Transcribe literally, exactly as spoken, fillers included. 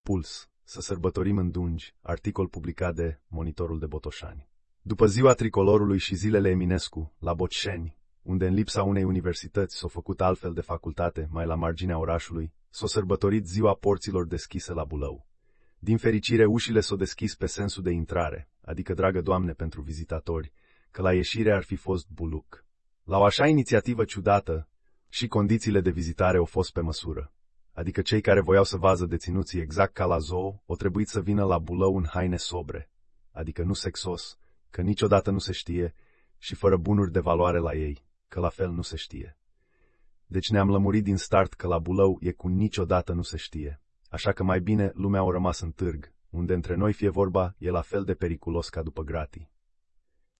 Puls. Să sărbătorim în dungi. Articol publicat de Monitorul de Botoșani. După ziua tricolorului și zilele Eminescu, la Bocșeni, unde în lipsa unei universități s-a făcut altfel de facultate, mai la marginea orașului, s-a sărbătorit ziua porților deschise la Bulău. Din fericire, ușile s-au deschis pe sensul de intrare, adică, dragă Doamne, pentru vizitatori, că la ieșire ar fi fost buluc. La o așa inițiativă ciudată, și condițiile de vizitare au fost pe măsură. Adică cei care voiau să vază deținuții exact ca la zoo, au trebuit să vină la Bulău în haine sobre, adică nu sexos, că niciodată nu se știe, și fără bunuri de valoare la ei, că la fel nu se știe. Deci ne-am lămurit din start că la Bulău e cu niciodată nu se știe, așa că mai bine lumea au rămas în târg, unde între noi fie vorba e la fel de periculos ca după gratii.